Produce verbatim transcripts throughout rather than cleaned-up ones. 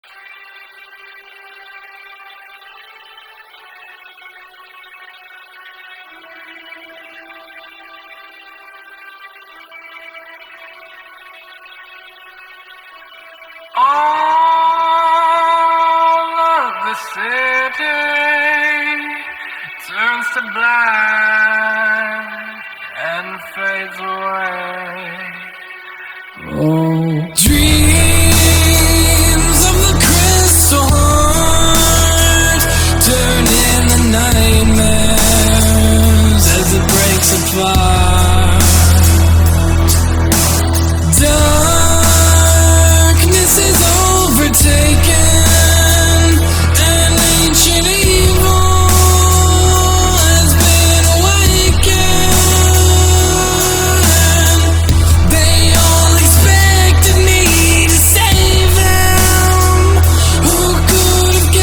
All of the city turns to black and fades away. Oh, dreams of the crystal heart turn into nightmares as it breaks apart. Darkness is overtaken, and ancient evil has been awakened. They all expected me to save them. Who could have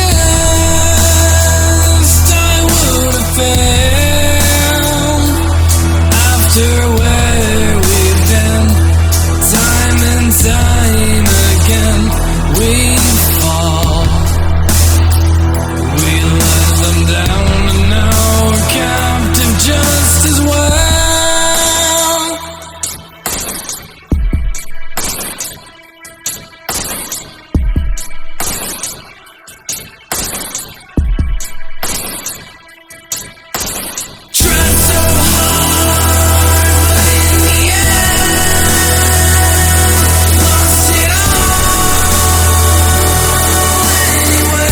guessed I would have failed after where we've been? Time and time again we fall. We let them down, and now we're captive just as well. Tried so hard, but in the end lost it all anyway.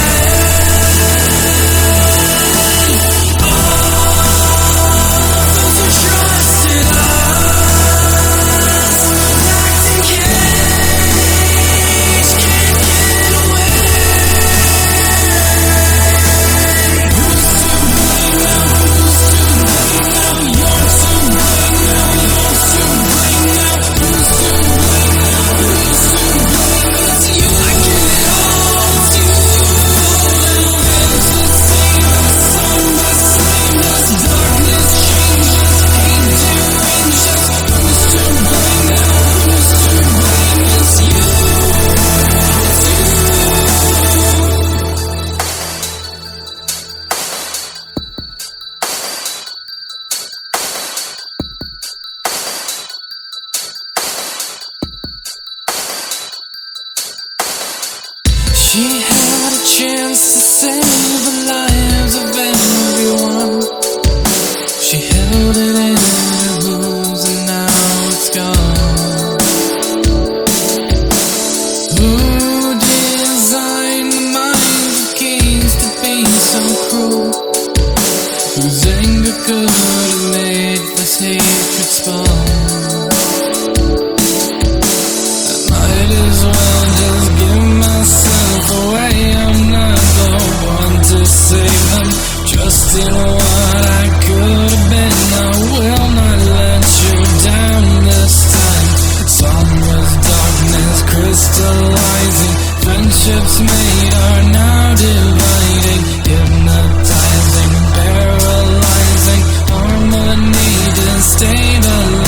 All those who trusted us, locked in cage, can't get away. Who's to blame now? Who's to blame now? You're to blame now. You're to blame now. Who's to blame now? Who's to blame? It's you. I give it all to you. Heaven's the same as sun, the same as darkness changes, hate deranges. Who's to blame now? Who's to blame? It's you. It's you. She had a chance to save the lives of everyone. She held it in her bones, and now it's gone. Who designed the minds of kings to be so cruel? Whose anger could have made this hatred spawn? I might as well just give myself away. I'm not the one to save them. Trust in what I could have been. I will not let you down this time. Somber's darkness crystallizing. Friendships made are now dividing. Hypnotizing, paralyzing. Harmony destabilizing.